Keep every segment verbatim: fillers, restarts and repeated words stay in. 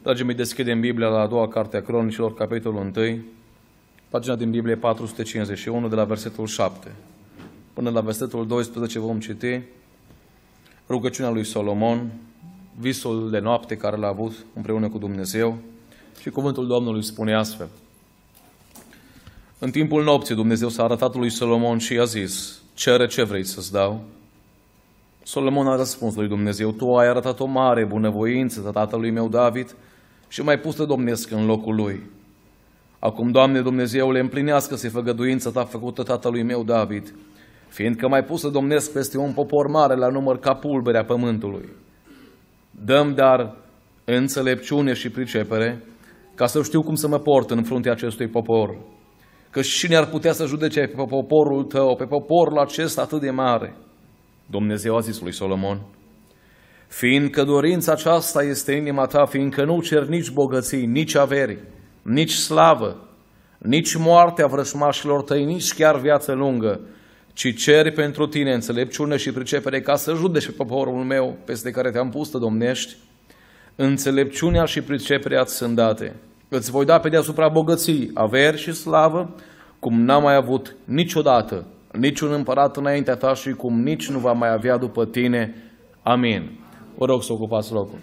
Dragii mei, deschidem Biblia la a doua carte a Cronicilor, capitolul unu, pagina din Biblie patru sute cincizeci și unu, de la versetul șapte. Până la versetul doisprezece vom citi rugăciunea lui Solomon, visul de noapte care l-a avut împreună cu Dumnezeu, și cuvântul Domnului spune astfel. În timpul nopții Dumnezeu s-a arătat lui Solomon și i-a zis: cere ce vrei să-ți dau. Solomon a răspuns lui Dumnezeu: tu ai arătat o mare bunăvoință tatălui meu David și m-ai pus să domnesc în locul lui. Acum, Doamne Dumnezeule, împlinească-se făgăduința ta făcută tatălui meu David, fiindcă m-ai pus să domnesc peste un popor mare la număr ca pulberea pământului. Dă-mi dar înțelepciune și pricepere, ca să știu cum să mă port în fruntea acestui popor. Că cine ar putea să judece pe poporul tău, pe poporul acesta atât de mare? Dumnezeu a zis lui Solomon: fiindcă dorința aceasta este inima ta, fiindcă nu cer nici bogății, nici averi, nici slavă, nici moartea vrășmașilor tăi, nici chiar viață lungă, ci ceri pentru tine înțelepciune și pricepere, ca să judeci pe poporul meu peste care te-am pus să domnești, înțelepciunea și priceperea îți sunt date. Îți voi da pe deasupra bogății, averi și slavă, cum n-am mai avut niciodată niciun împărat înaintea ta și cum nici nu va mai avea după tine. Amin. Vă rog să ocupați locul.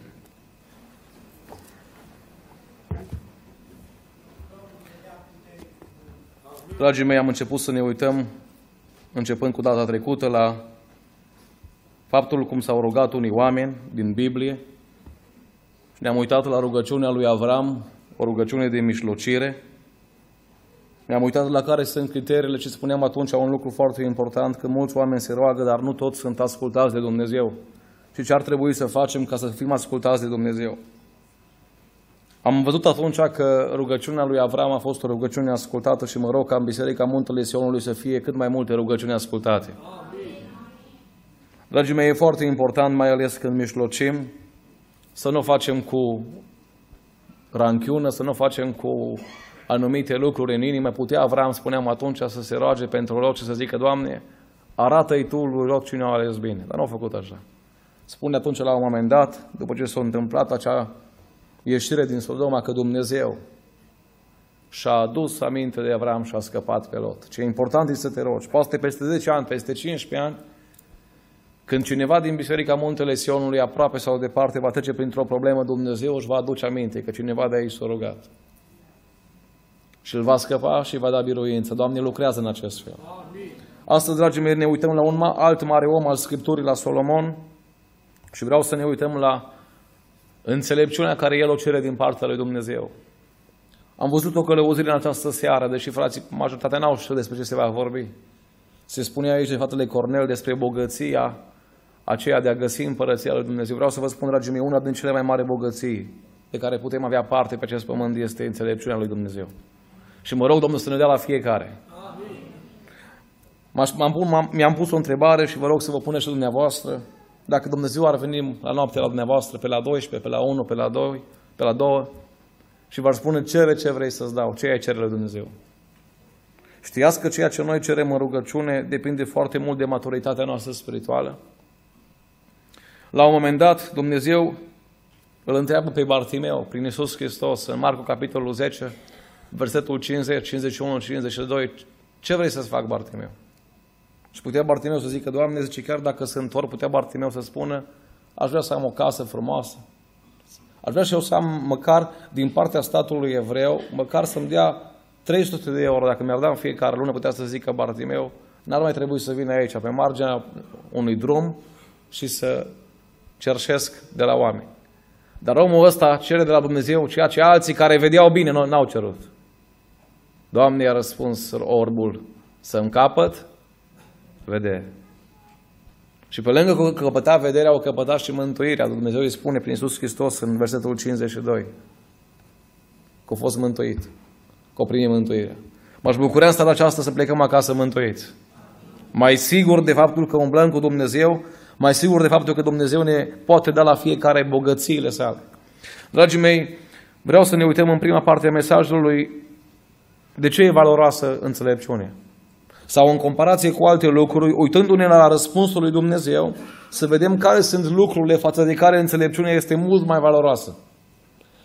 Dragii mei, am început să ne uităm, începând cu data trecută, la faptul cum s-au rugat unii oameni din Biblie. Ne-am uitat la rugăciunea lui Avram, o rugăciune de mijlocire. Ne-am uitat la care sunt criteriile, ce spuneam atunci, un lucru foarte important, că mulți oameni se roagă, dar nu toți sunt ascultați de Dumnezeu. Și ce ar trebui să facem ca să fim ascultați de Dumnezeu? Am văzut atunci că rugăciunea lui Avram a fost o rugăciune ascultată și mă rog ca în Biserica Muntele Sionului să fie cât mai multe rugăciuni ascultate. Amin. Dragii mei, e foarte important, mai ales când mijlocim, să nu facem cu ranchiună, să nu facem cu anumite lucruri în inimă. Putea Avram, spuneam atunci, să se roage pentru loc și să zică: Doamne, arată-i Tu lui loc cine o ales bine. Dar nu a făcut așa. Spune atunci, la un moment dat, după ce s-a întâmplat acea ieșire din Sodoma, că Dumnezeu și-a adus aminte de Avram și a scăpat pe Lot. Ce important este să te rogi. Poate peste zece ani, peste cincisprezece ani, când cineva din Biserica Muntele Sionului, aproape sau departe, va trece printr-o problemă, Dumnezeu își va aduce aminte că cineva de aici s-a rugat. Și îl va scăpa și îi va da biruință. Doamne, lucrează în acest fel. Amin. Astăzi, dragii mei, ne uităm la un alt mare om al Scripturii, la Solomon, și vreau să ne uităm la înțelepciunea care el o cere din partea lui Dumnezeu. Am văzut o călăuzire în această seară, deși frații, majoritatea n-au știut despre ce se va vorbi. Se spune aici de fratele Cornel despre bogăția aceea de a găsi împărăția lui Dumnezeu. Vreau să vă spun, dragii mei, una din cele mai mari bogății de care putem avea parte pe acest pământ este înțelepciunea lui Dumnezeu. Și mă rog Domnul să ne dea la fiecare. Mi-am pus o întrebare și vă rog să vă puneți și dumneavoastră. Dacă Dumnezeu ar veni la noapte la dumneavoastră, pe la doisprezece, pe la unu, pe la doi, pe la doi, și v-ar spune: cere ce vrei să-ți dau, ce ai cere lui Dumnezeu. Știați că ceea ce noi cerem în rugăciune depinde foarte mult de maturitatea noastră spirituală? La un moment dat, Dumnezeu îl întreabă pe Bartimeu, prin Iisus Hristos, în Marcu capitolul zece, versetul cincizeci, cincizeci și unu, cincizeci și doi, ce vrei să-ți fac, Bartimeu? Și putea Bartimeu să zică: Doamne, zice, chiar dacă sunt orb, putea Bartimeu să spună: aș vrea să am o casă frumoasă. Aș vrea și eu să am, măcar din partea statului evreu, măcar să-mi dea trei sute de euro. Dacă mi-ar da în fiecare lună, putea să zică Bartimeu: n-ar mai trebui să vin aici, pe marginea unui drum, și să cerșesc de la oameni. Dar omul ăsta cere de la Dumnezeu ceea ce alții care vedeau bine n-au cerut. Doamne, i-a răspuns orbul: să-mi capăt vedere. Și pe lângă că căpăta vederea, au căpătat și mântuirea. Dumnezeu îi spune prin Iisus Hristos în versetul cincizeci și doi că a fost mântuit, că a primit mântuirea. M-aș bucura în seara aceasta să plecăm acasă mântuiți. Mai sigur de faptul că umblăm cu Dumnezeu, mai sigur de faptul că Dumnezeu ne poate da la fiecare bogățiile sale. Dragii mei, vreau să ne uităm în prima parte a mesajului de ce e valoroasă înțelepciunea. Sau în comparație cu alte lucruri, uitându-ne la răspunsul lui Dumnezeu, să vedem care sunt lucrurile față de care înțelepciunea este mult mai valoroasă.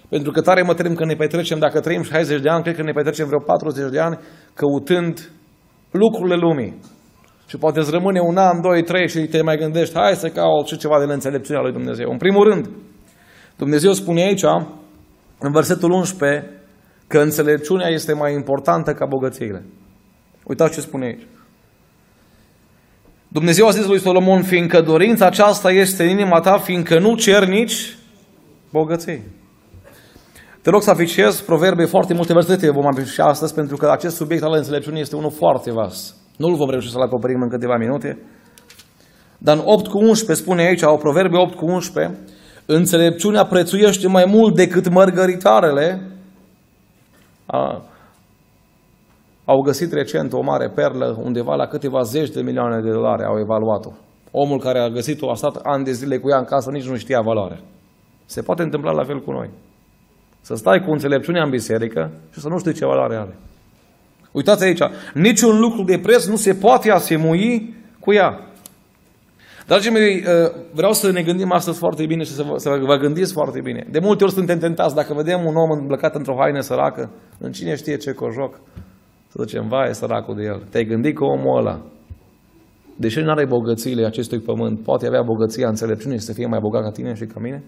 Pentru că tare mă tem că ne petrecem, dacă trăim șaizeci de ani, cred că ne petrecem vreo patruzeci de ani căutând lucrurile lumii. Și poate îți rămâne un an, doi, trei și te mai gândești, hai să caut și ceva din înțelepciunea lui Dumnezeu. În primul rând, Dumnezeu spune aici, în versetul unsprezece, că înțelepciunea este mai importantă ca bogățiile. Uitați ce spune aici. Dumnezeu a zis lui Solomon, fiindcă dorința aceasta este în inima ta, fiindcă nu cer nici bogății. Te rog să afișez proverbe, foarte multe versete vom afișa astăzi, pentru că acest subiect al înțelepciunii este unul foarte vast. Nu-l vom reuși să-l acoperim în câteva minute. Dar în opt cu unsprezece spune aici, o proverbe opt cu unsprezece, înțelepciunea prețuiește mai mult decât mărgăritarele. A, au găsit recent o mare perlă, undeva la câteva zeci de milioane de dolari au evaluat-o. Omul care a găsit-o a stat ani de zile cu ea în casă, nici nu știa valoarea. Se poate întâmpla la fel cu noi. Să stai cu înțelepciunea în biserică și să nu știi ce valoare are. Uitați aici, niciun lucru de preț nu se poate asemui cu ea. Dragii mei, vreau să ne gândim astăzi foarte bine și să vă, să vă gândiți foarte bine. De multe ori suntem tentați, dacă vedem un om îmbrăcat într-o haină săracă, în cine știe ce cojoc, să zicem, vai, săracul de el. Te-ai gândit că omul ăla, deși nu are bogățiile acestui pământ, poate avea bogăția înțelepciunii să fie mai bogat ca tine și ca mine?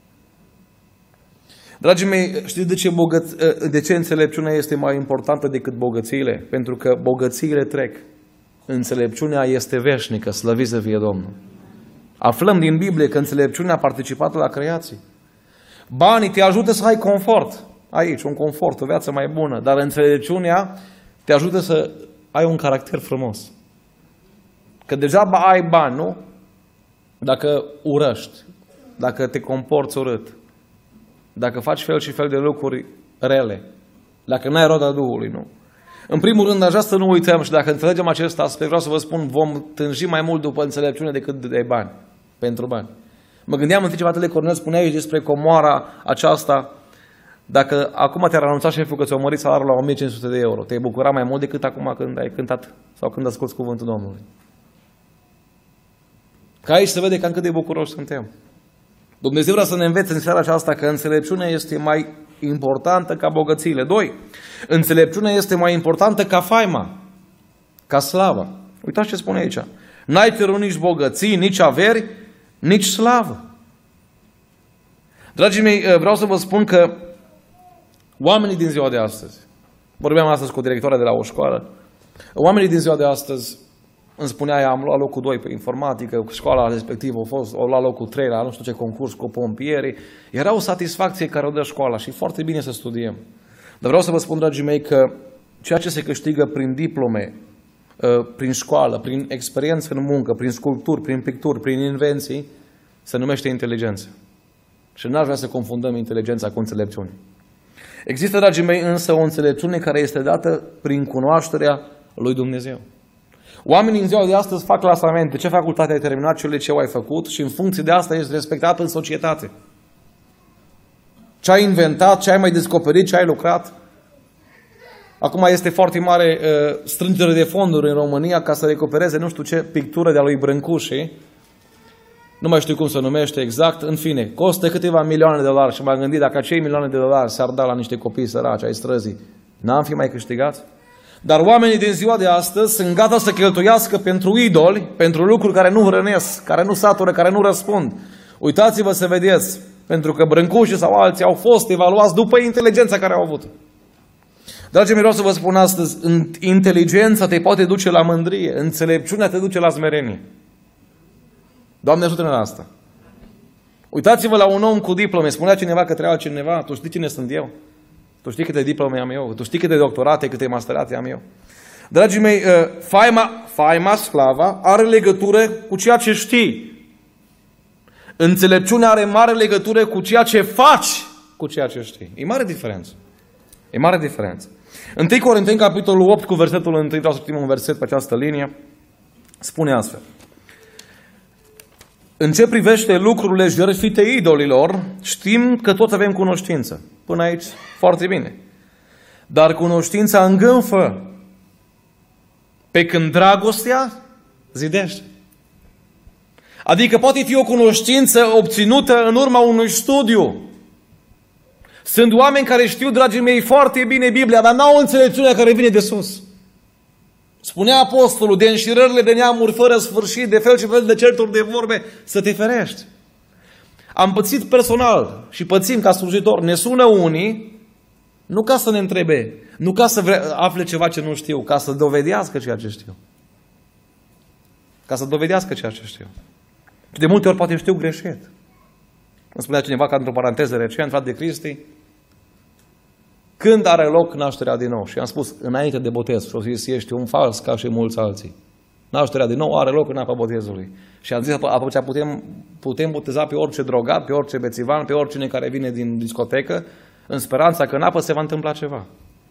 Dragii mei, știți de ce, bogăț... de ce înțelepciunea este mai importantă decât bogățiile? Pentru că bogățiile trec. Înțelepciunea este veșnică, slăvit să fie Domnul. Aflăm din Biblie că înțelepciunea a participat la creație. Banii te ajută să ai confort. Aici, un confort, o viață mai bună. Dar înțelepciunea te ajută să ai un caracter frumos. Că degeaba ai bani, nu? Dacă urăști, dacă te comporți urât, dacă faci fel și fel de lucruri rele, dacă n-ai roda Duhului, nu? În primul rând, aș vrea să nu uităm și dacă înțelegem acest aspect, vreau să vă spun, vom tânji mai mult după înțelepciune decât de bani, pentru bani. Mă gândeam în timp ce Fratele Cornel spunea aici despre comoara aceasta, dacă acum te-ar anunța șeful că ți-au mărit salariul la o mie cinci sute de euro, te-ai bucura mai mult decât acum când ai cântat sau când asculți cuvântul Domnului. Ca aici se vede cam cât de bucuroși suntem. Dumnezeu vrea să ne învețe în seara aceasta că înțelepciunea este mai importantă ca bogățiile. Doi, înțelepciunea este mai importantă ca faima, ca slava. Uitați ce spune aici. N-ai cerut nici bogății, nici averi, nici slavă. Dragii mei, vreau să vă spun că oamenii din ziua de astăzi, vorbeam astăzi cu directoarea de la o școală, oamenii din ziua de astăzi îmi spunea ea, am luat locul doi pe informatică, școala respectivă a fost, au luat locul trei la nu știu ce concurs cu pompierii. Era o satisfacție care o dă școala și e foarte bine să studiem. Dar vreau să vă spun, dragii mei, că ceea ce se câștigă prin diplome, prin școală, prin experiență în muncă, prin sculpturi, prin picturi, prin invenții, se numește inteligență. Și n-aș vrea să confundăm inteligența cu înțelepciune. Există, dragii mei, însă o înțelepciune care este dată prin cunoașterea lui Dumnezeu. Oamenii în ziua de astăzi fac clasamente. Ce facultate ai terminat, ce liceu ai făcut și în funcție de asta ești respectat în societate. Ce ai inventat, ce ai mai descoperit, ce ai lucrat. Acum este foarte mare uh, strângere de fonduri în România ca să recupereze nu știu ce pictură de-a lui Brâncuși. Nu mai știu cum se numește exact. În fine, costă câteva milioane de dolari și m-am gândit dacă acei milioane de dolari s-ar da la niște copii săraci ai străzii, n-am fi mai câștigați? Dar oamenii din ziua de astăzi sunt gata să cheltuiască pentru idoli, pentru lucruri care nu hrănesc, care nu satură, care nu răspund. Uitați-vă să vedeți, pentru că Brâncuși sau alții au fost evaluați după inteligența care au avut. Dragii mei, vreau să vă spun astăzi, inteligența te poate duce la mândrie, înțelepciunea te duce la smerenie. Doamne, ajută-ne la asta. Uitați-vă la un om cu diplome, spunea cineva către altcineva, tu știi cine sunt eu? Tu știi câte diplome am eu? Tu știi câte doctorate, câte masterate am eu? Dragii mei, faima, faima, slava, are legătură cu ceea ce știi. Înțelepciunea are mare legătură cu ceea ce faci cu ceea ce știi. E mare diferență. E mare diferență. întâi Corinteni, capitolul opt, cu versetul unu, vreau să citim un verset pe această linie, spune astfel. În ce privește lucrurile jertfite idolilor, știm că toți avem cunoștință. Până aici, foarte bine. Dar cunoștința îngânfă, pe când dragostea zidește. Adică poate fi o cunoștință obținută în urma unui studiu Sunt oameni care știu, dragii mei, foarte bine Biblia, dar n-au înțelepciunea care vine de sus. Spunea apostolul, de înșirările de neamuri fără sfârșit, de fel și fel de certuri de vorbe, să te ferești. Am pățit personal și pățim ca slujitor. Ne sună unii, nu ca să ne întrebe, nu ca să vre- afle ceva ce nu știu, ca să dovedească ceea ce știu. Ca să dovedească ceea ce știu. Și de multe ori poate știu greșit. Îmi spunea cineva, ca într-o paranteză recent, frate Cristi, când are loc nașterea din nou? Și am spus, înainte de botez. Și o zis, ești un fals ca și mulți alții. Nașterea din nou are loc în apa botezului. Și am zis, atunci putem, putem boteza pe orice drogat, pe orice bețivan, pe oricine care vine din discotecă, în speranța că în apă se va întâmpla ceva.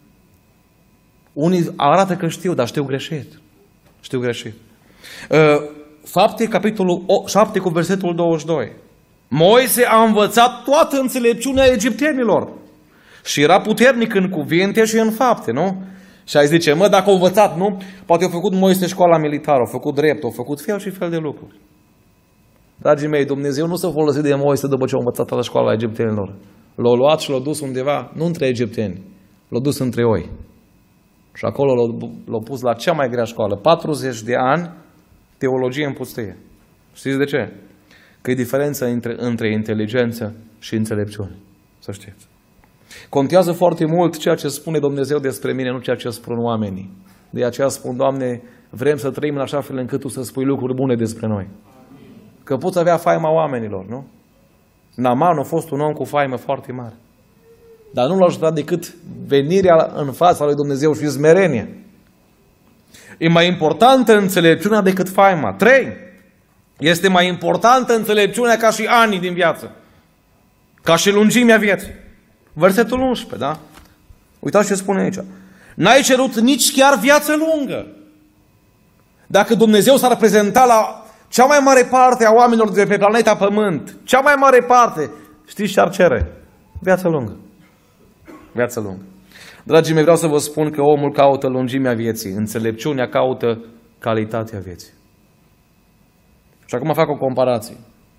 Unii arată că știu, dar știu greșit. Știu greșit. Fapte, capitolul șapte cu versetul douăzeci și doi. Moise a învățat toată înțelepciunea egiptenilor. Și era puternic în cuvinte și în fapte, nu? Și ai zice, mă, dacă au învățat, nu? Poate au făcut Moise școala militară, au făcut drept, au făcut fel și fel de lucruri. Dragii mei, Dumnezeu nu s-a folosit de Moise după ce au învățat toată școala egiptenilor. L-au luat și l-au dus undeva, nu între egipteni, l-au dus între oi. Și acolo l-au pus la cea mai grea școală. patruzeci de ani, teologie în pustie. Știți de ce? Că e diferența între, între inteligență și înțelepciune. Să știți. Contează foarte mult ceea ce spune Dumnezeu despre mine, nu ceea ce spun oamenii. De aceea spun, Doamne, vrem să trăim în așa fel încât Tu să spui lucruri bune despre noi. Că poți avea faima oamenilor, nu? Naaman a fost un om cu faimă foarte mare. Dar nu l-a ajutat decât venirea în fața lui Dumnezeu și smerenia. E mai importantă înțelepciunea decât faima. Trei. Este mai importantă înțelepciunea ca și anii din viață. Ca și lungimea vieții. Versetul unsprezece, da? Uitați ce spune aici. N-ai cerut nici chiar viață lungă. Dacă Dumnezeu s-ar prezenta la cea mai mare parte a oamenilor de pe planeta Pământ, cea mai mare parte, știți ce ar cere? Viață lungă. Viață lungă. Dragii mei, vreau să vă spun că omul caută lungimea vieții, înțelepciunea caută calitatea vieții. Și acum fac o comparație.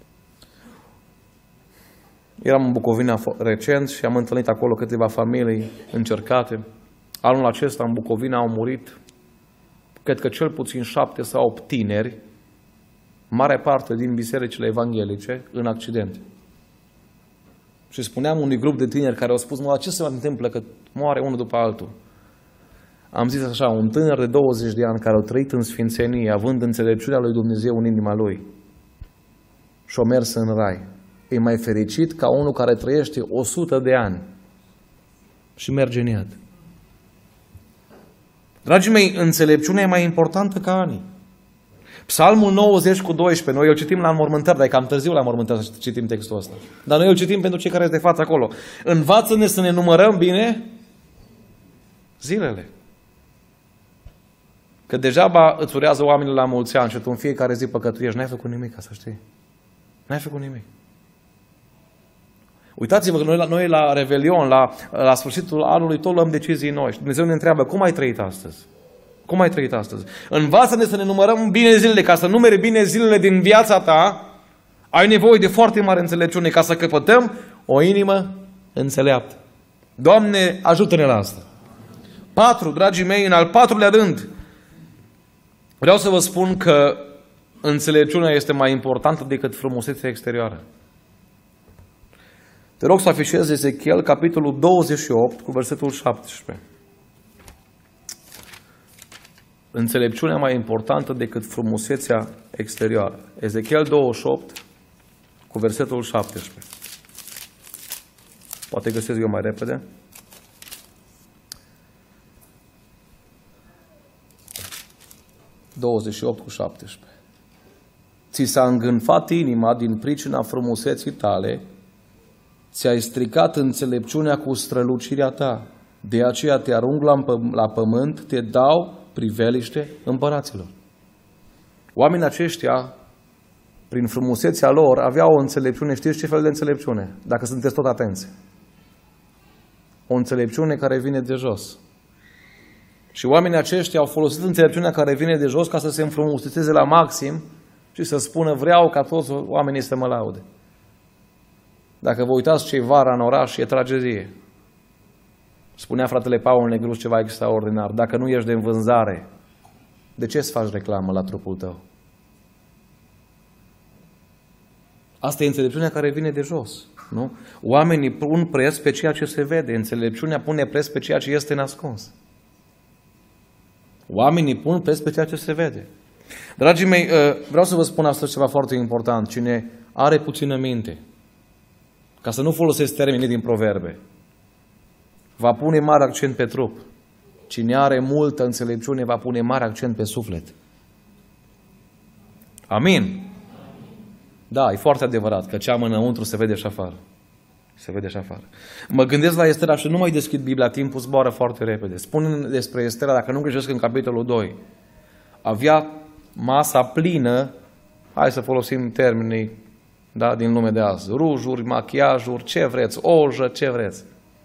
Eram în Bucovina recent și am întâlnit acolo câteva familii încercate. Anul acesta în Bucovina au murit, cred că cel puțin șapte sau opt tineri, mare parte din bisericile evanghelice, în accidente. Și spuneam unui grup de tineri care au spus, mă, ce se întâmplă că moare unul după altul? Am zis așa, un tânăr de douăzeci de ani care a trăit în sfințenie, având înțelepciunea lui Dumnezeu în inima lui și a mers în rai, e mai fericit ca unul care trăiește o sută de ani și merge în iad. Dragii mei, înțelepciunea e mai importantă ca anii. Psalmul nouăzeci cu doisprezece, noi îl citim la înmormântări, dar e cam târziu la înmormântări să citim textul ăsta. Dar noi îl citim pentru cei care sunt de față acolo. Învață-ne să ne numărăm bine zilele. Că degeaba îți urează oamenii la mulți ani și tu în fiecare zi păcătuiești. N-ai făcut nimic, ca să știi. N-ai făcut nimic. Uitați-vă că noi la, noi la Revelion, la, la sfârșitul anului, tot luăm decizii noi. Și Dumnezeu ne întreabă, cum ai trăit astăzi? Cum ai trăit astăzi? Învață-ne să ne numărăm bine zilele, ca să numere bine zilele din viața ta. Ai nevoie de foarte mare înțelepciune ca să căpătăm o inimă înțeleaptă. Doamne, ajută-ne la asta. Patru, dragii mei, în al patrulea rând, vreau să vă spun că înțelepciunea este mai importantă decât frumusețea exterioară. Te rog să afișezi Ezechiel, capitolul douăzeci și opt, cu versetul șaptesprezece. Înțelepciunea mai importantă decât frumusețea exterioară. Ezechiel douăzeci și opt, cu versetul șaptesprezece. Poate găsesc eu mai repede. douăzeci și opt cu șaptesprezece. Ți s-a îngânfat inima din pricina frumuseții tale, ți-ai stricat înțelepciunea cu strălucirea ta, de aceea te arunc la, la pământ, te dau priveliște împăraților. Oamenii aceștia, prin frumusețea lor, aveau o înțelepciune. Știți ce fel de înțelepciune? Dacă sunteți tot atenți. O înțelepciune care vine de jos. Și oamenii aceștia au folosit înțelepciunea care vine de jos ca să se înfrumusețeze la maxim și să spună, vreau ca toți oamenii să mă laude. Dacă vă uitați ce-i vara în oraș, e tragedie. Spunea fratele Paul Negrus ceva extraordinar. Dacă nu ești de vânzare, de ce îți faci reclamă la trupul tău? Asta e înțelepciunea care vine de jos. Nu? Oamenii pun preț pe ceea ce se vede. Înțelepciunea pune preț pe ceea ce este nascuns. Oamenii pun preț pe ceea ce se vede. Dragii mei, vreau să vă spun astăzi ceva foarte important. Cine are puțină minte, ca să nu folosesc termenii din proverbe, va pune mare accent pe trup. Cine are multă înțelepciune va pune mare accent pe suflet. Amin? Da, e foarte adevărat că ce am înăuntru se vede și afară. Se vede și afară. Mă gândesc la Estera și nu mai deschid Biblia, timpul zboară foarte repede. Spun despre Estera, dacă nu greșesc, în capitolul doi. Avea masa plină, hai să folosim termenii, da, din lume de azi, rujuri, machiajuri, ce vreți, ojă, ce vreți.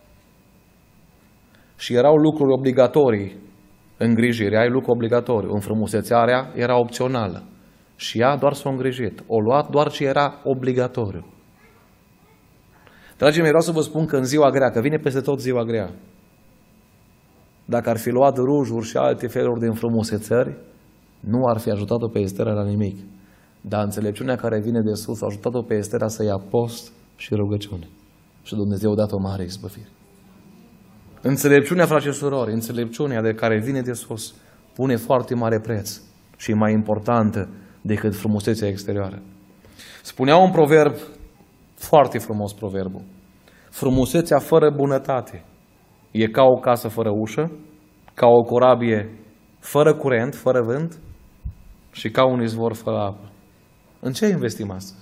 Și erau lucruri obligatorii, îngrijirea, ai lucru obligatoriu, înfrumusețarea era opțională. Și ea doar s-a îngrijit. O luat doar ce era obligatoriu. Dragii mei, vreau să vă spun că în ziua grea, că vine peste tot ziua grea, dacă ar fi luat rujuri și alte feluri de înfrumusețări, nu ar fi ajutat-o pe Estera la nimic. Dar înțelepciunea care vine de sus a ajutat-o pe Estera să ia post și rugăciune. Și Dumnezeu a dat o mare izbăvire. Înțelepciunea, frate și surori, înțelepciunea de care vine de sus, pune foarte mare preț și e mai importantă decât frumusețea exterioară. Spunea un proverb, foarte frumos proverbul, frumusețea fără bunătate e ca o casă fără ușă, ca o corabie fără curent, fără vânt și ca un izvor fără apă. În ce investim astăzi?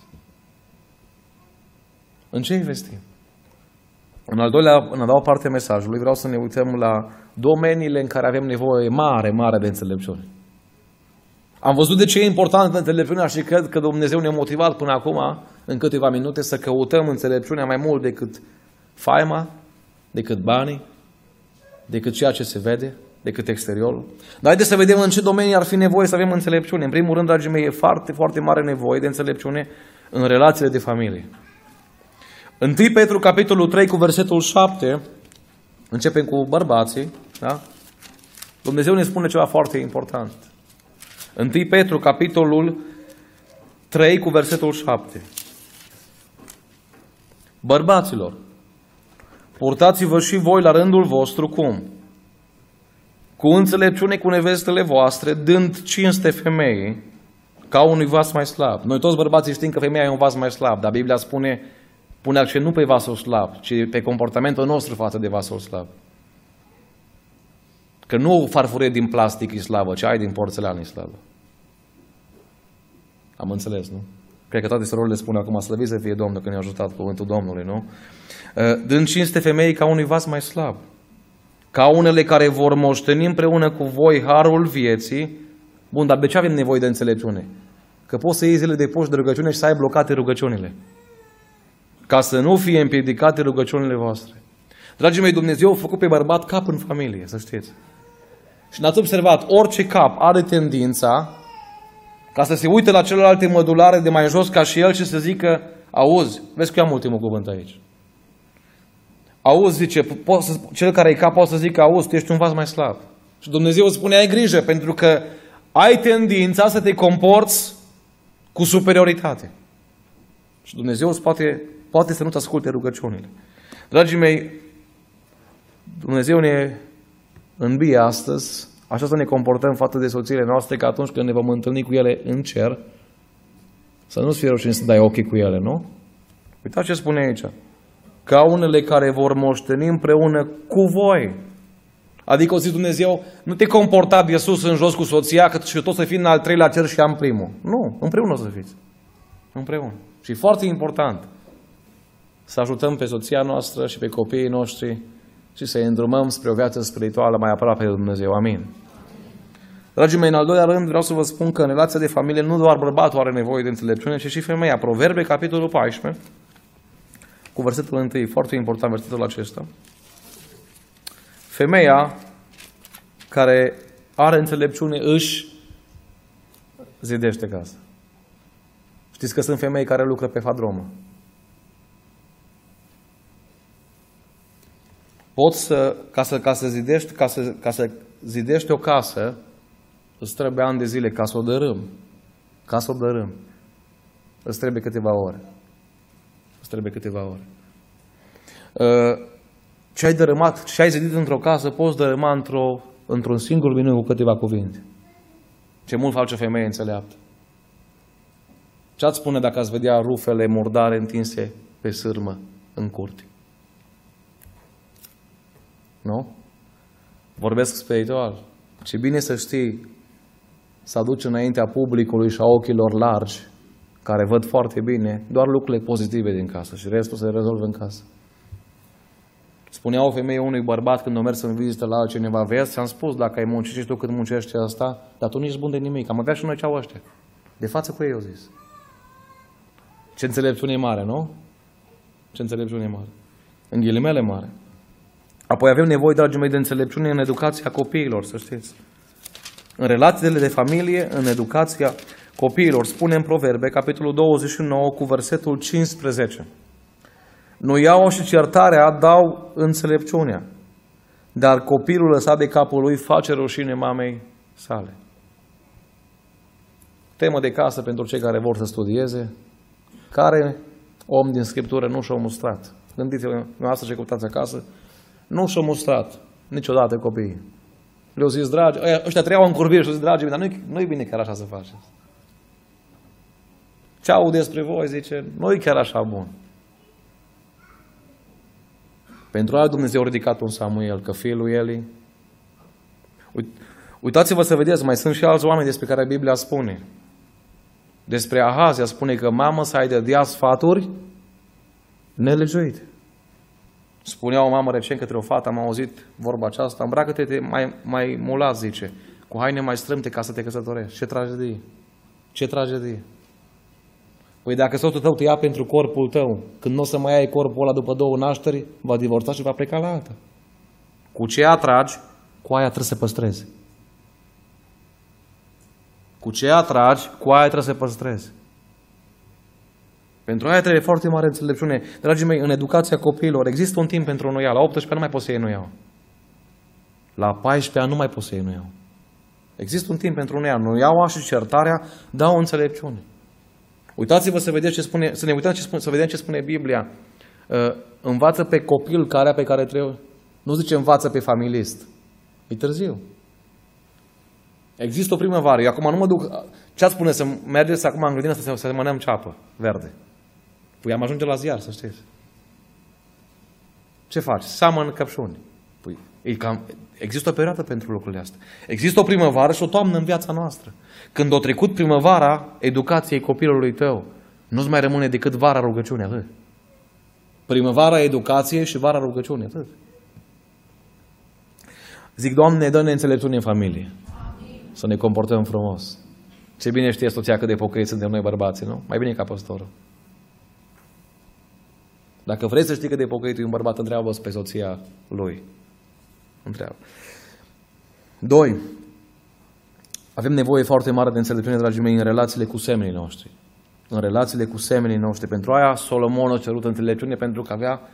În ce investim? În, al doilea, în a doua parte a mesajului vreau să ne uităm la domeniile în care avem nevoie mare, mare de înțelepciune. Am văzut de ce e importantă înțelepciunea și cred că Dumnezeu ne-a motivat până acum, în câteva minute, să căutăm înțelepciunea mai mult decât faima, decât banii, decât ceea ce se vede, decât exteriorul. Dar haideți să vedem în ce domenii ar fi nevoie să avem înțelepciune. În primul rând, dragii mei, e foarte, foarte mare nevoie de înțelepciune în relațiile de familie. întâi Petru, capitolul trei, cu versetul șapte, începem cu bărbații, da? Dumnezeu ne spune ceva foarte important. întâi Petru, capitolul trei, cu versetul șapte. Bărbaților, purtați-vă și voi la rândul vostru cum? Cu înțelepciune cu nevestele voastre, dând cinste femeii ca unui vas mai slab. Noi toți bărbații știm că femeia e un vas mai slab, dar Biblia spune, pune accent nu pe vasul slab, ci pe comportamentul nostru față de vasul slab. Că nu o farfurie din plastic e slabă, ci ai din porțelan e slabă. Am înțeles, nu? Cred că toate surorile spun acum, slăvit să fie Domnul, că ne-a ajutat cuvântul Domnului, nu? Dând cinste femeii ca unui vas mai slab, ca unele care vor moșteni împreună cu voi harul vieții. Bun, dar de ce avem nevoie de înțelepciune? Că poți să iei zile de poști de rugăciune și să ai blocate rugăciunile. Ca să nu fie împiedicate rugăciunile voastre. Dragii mei, Dumnezeu a făcut pe bărbat cap în familie, să știți. Și n-ați observat, orice cap are tendința ca să se uite la celelalte mădulare de mai jos ca și el și să zică, auzi, vezi că eu am ultimul cuvânt aici. Auzi, zice, să, cel care e cap poate să zică, auzi, tu ești un vas mai slab. Și Dumnezeu îți spune, ai grijă, pentru că ai tendința să te comporți cu superioritate. Și Dumnezeu îți poate, poate să nu-ți asculte rugăciunile. Dragii mei, Dumnezeu ne îmbie astăzi, așa să ne comportăm față de soțiile noastre, că atunci când ne vom întâlni cu ele în cer, să nu-ți fie rușine să dai ochii cu ele, nu? Uitați ce spune aici. Ca unele care vor moșteni împreună cu voi. Adică, o zi Dumnezeu, nu te comporta de sus în jos cu soția, că și tot să fii în al treilea cer și am primul. Nu, împreună o să fiți. Împreună. Și foarte important, să ajutăm pe soția noastră și pe copiii noștri și să îi îndrumăm spre o viață spirituală mai aproape de Dumnezeu. Amin. Dragii mei, în al doilea rând, vreau să vă spun că în relația de familie nu doar bărbatul are nevoie de înțelepciune, ci și femeia. Proverbe, capitolul paisprezece, cu versetul unu, foarte important versetul acesta. Femeia care are înțelepciune își zidește casa. Știți că sunt femei care lucră pe fadromă. Poți să, ca să, ca să zidești, ca să, ca să zidești o casă, îți trebuie ani de zile ca să o dărâm. Ca să o dărâm. Îți trebuie câteva ore. Îți trebuie câteva ore. Ce ai dărâmat, ce ai zidit într-o casă, poți dărâma într-o, într-un singur minut cu câteva cuvinte. Ce mult face o femeie înțeleaptă. Ce-ați spune dacă ați vedea rufele murdare întinse pe sârmă în curte? Nu? Vorbesc spiritual. Ce bine să știi să aduci înaintea publicului și a ochilor largi, care văd foarte bine, doar lucrurile pozitive din casă și restul se rezolvă în casă. Spunea o femeie unui bărbat când o mers în vizită la altcineva, vezi, ți-am spus, dacă ai muncit și tu cât muncești asta, dar tu nici bun de nimic. Am avea și noi ce au ăștia. De față cu ei, au zis. Ce înțelepciune mare, nu? Ce înțelepciune mare. În ghilimele mare. Apoi avem nevoie, dragii mei, de înțelepciune în educația copiilor, să știți. În relațiile de familie, în educația copiilor. Spune în Proverbe, capitolul douăzeci și nouă, cu versetul cincisprezece. Nu iau și certarea, dau înțelepciunea, dar copilul lăsat de capul lui face rușine mamei sale. Temă de casă pentru cei care vor să studieze. Care om din Scriptură nu și-a mustrat? Gândiți-vă, noastră ce căutați acasă, nu și-a mustrat niciodată copiii. Le-au zis, dragi, ăștia trăiau în curvie și au zis, dragi, dar nu-i, nu-i bine chiar așa să faceți. Ce aud despre voi, zice, nu-i chiar așa bun. Pentru aia Dumnezeu a ridicat un Samuel, că fiul lui Eli. Uitați-vă să vedeți, mai sunt și alți oameni despre care Biblia spune. Despre Ahazia spune că mamă să-i dădea sfaturi nelegiuite. Spunea o mamă recent către o fată, am auzit vorba aceasta, îmbracă-te mai, mai mulat, zice, cu haine mai strâmte ca să te căsătorești. Ce tragedie! Ce tragedie! Păi dacă soțul tău te ia pentru corpul tău, când nu o să mai ai corpul ăla după două nașteri, va divorța și va pleca la alta. Cu ce atragi, cu aia trebuie să păstrezi. Cu ce atragi, cu aia trebuie să păstrezi. Pentru aia trebuie foarte mare înțelepciune. Dragii mei, în educația copiilor există un timp pentru nuială. La optsprezece ani nu mai poți să iei nuiau. La paisprezece ani nu mai poți să iei nuiau. Există un timp pentru nuială. Nuiaua și certarea dau o înțelepciune. Uitați-vă să vedeți ce spune, să ne uităm ce spune, să vedem ce spune Biblia. Uh, învață pe copil care pe care trebuie. Nu zice învață pe familist. E târziu. Există o primăvară. Eu acum nu mă duc. Ce ați spune să mergeți acum în grădină să, să mănăm ceapă verde? Păi am ajunge la ziar, să știți. Ce faci? Seamăn căpșuni. Păi, e cam, există o perioadă pentru lucrurile astea. Există o primăvară și o toamnă în viața noastră. Când a trecut primăvara educației copilului tău, nu-ți mai rămâne decât vara rugăciunii, atât. Primăvara educației și vara rugăciunii, atât. Zic, Doamne, dă-ne înțelepciune în familie. Amin. Să ne comportăm frumos. Ce bine știe soția cât de pocăiți suntem noi bărbații, nu? Mai bine ca păstorul. Dacă vrei să știi cât de pocăit e un bărbat, întreabă-ți pe soția lui. Întreabă. Doi. Avem nevoie foarte mare de înțelepciune, dragii mei, în relațiile cu semenii noștri. În relațiile cu semenii noștri. Pentru aia Solomon a cerut înțelepciune, pentru că avea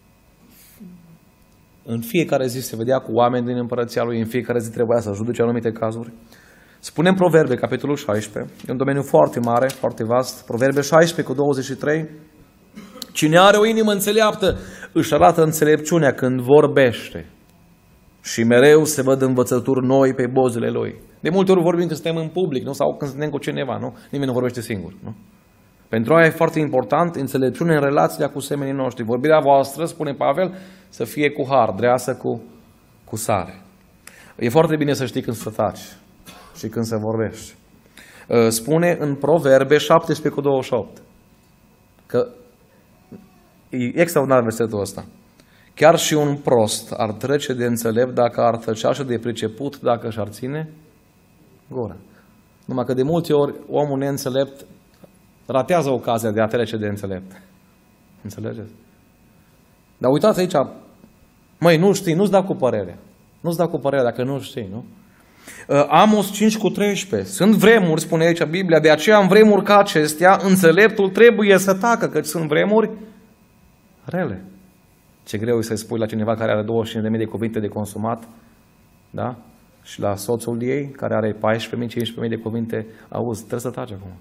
în fiecare zi se vedea cu oameni din împărăția lui, în fiecare zi trebuia să judece anumite cazuri. Spunem Proverbe, capitolul șaisprezece, e un domeniu foarte mare, foarte vast. Proverbe șaisprezece cu douăzeci și trei. Cine are o inimă înțeleaptă își arată înțelepciunea când vorbește. Și mereu se văd învățături noi pe bozile lui. De multe ori vorbim când suntem în public, nu? Sau când suntem cu cineva, nu? Nimeni nu vorbește singur, nu? Pentru aia e foarte important înțelepciune în relația cu semenii noștri. Vorbirea voastră, spune Pavel, să fie cu har, dreasă cu, cu sare. E foarte bine să știi când să taci și când să vorbești. Spune în Proverbe șaptesprezece cu douăzeci și opt că e extraordinar versetul ăsta. Chiar și un prost ar trece de înțelept dacă ar tăcea și de priceput dacă și-ar ține gura. Numai că de multe ori omul neînțelept ratează ocazia de a trece de înțelept. Înțelegeți? Dar uitați aici, măi, nu știi, nu-ți da cu părerea. Nu-ți da cu părerea dacă nu știi, nu? Amos cinci cu treisprezece. Sunt vremuri, spune aici Biblia, de aceea în vremuri ca acestea, înțeleptul trebuie să tacă, căci sunt vremuri rele. Ce greu e să-i spui la cineva care are douăzeci și cinci de mii de cuvinte de consumat, da? Și la soțul ei, care are paisprezece mii, cincisprezece mii de cuvinte, auzi, trebuie să taci acum.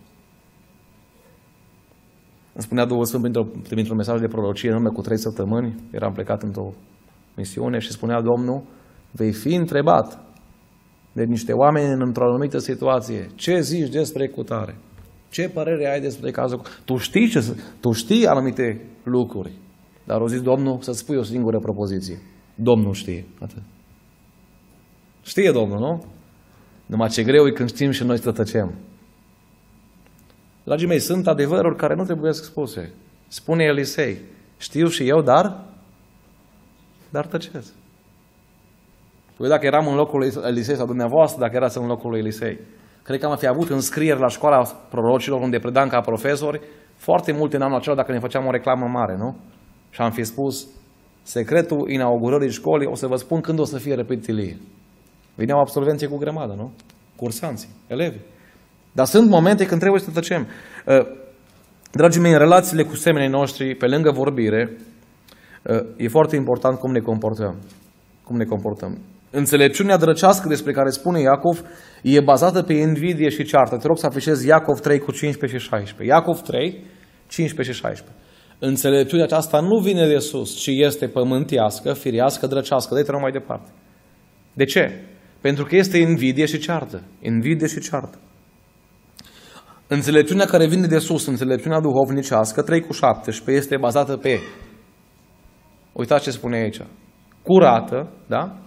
Îmi spunea Duhul Sfânt printr-un mesaj de prorocie în urmă cu trei săptămâni, eram plecat într-o misiune și spunea Domnul, vei fi întrebat de niște oameni într-o anumită situație. Ce zici despre cutare? Ce părere ai despre cazul? Tu știi, ce, tu știi anumite lucruri, dar o zis Domnul să spui o singură propoziție. Domnul știe. Atât. Știe Domnul, nu? Numai ce greu e când știm și noi să tăcem. Dragii mei, sunt adevăruri care nu trebuie spuse. Spune Elisei, știu și eu, dar dar tăcesc. Păi dacă eram în locul lui Elisei sau dumneavoastră, dacă erați în locul lui Elisei, cred că am fi avut înscrieri la școala prorocilor unde predam ca profesori, foarte multe în anul acela dacă ne făceam o reclamă mare, nu? Și am fi spus, secretul inaugurării școlii, o să vă spun când o să fie repetilie. Vineau absolvenții cu grămadă, nu? Cursanții, elevi. Dar sunt momente când trebuie să tăcem. Dragii mei, în relațiile cu semenii noștri, pe lângă vorbire, e foarte important cum ne comportăm. Cum ne comportăm. Înțelepciunea drăcească despre care spune Iacov e bazată pe invidie și ceartă. Te rog să afișezi Iacov trei cu cincisprezece și șaisprezece. Iacov trei, cincisprezece și șaisprezece. Înțelepciunea aceasta nu vine de sus, ci este pământească, firească, drăcească. Dă-i te rog mai departe. De ce? Pentru că este invidie și ceartă. Invidie și ceartă. Înțelepciunea care vine de sus, înțelepciunea duhovnicească, trei cu șaptesprezece, este bazată pe, uitați ce spune aici, curată, da?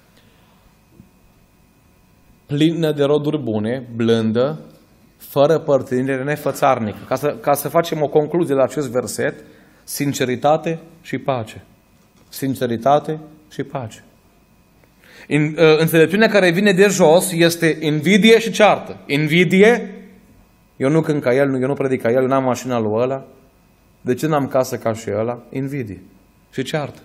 Plină de roduri bune, blândă, fără părtinire, nefățarnică. Ca să, ca să facem o concluzie la acest verset, sinceritate și pace. Sinceritate și pace. In, înțelepciunea care vine de jos este invidie și ceartă. Invidie, eu nu cânt ca el, eu nu predic ca el, eu n-am mașina lui ăla. De ce n-am casă ca și ăla? Invidie și ceartă.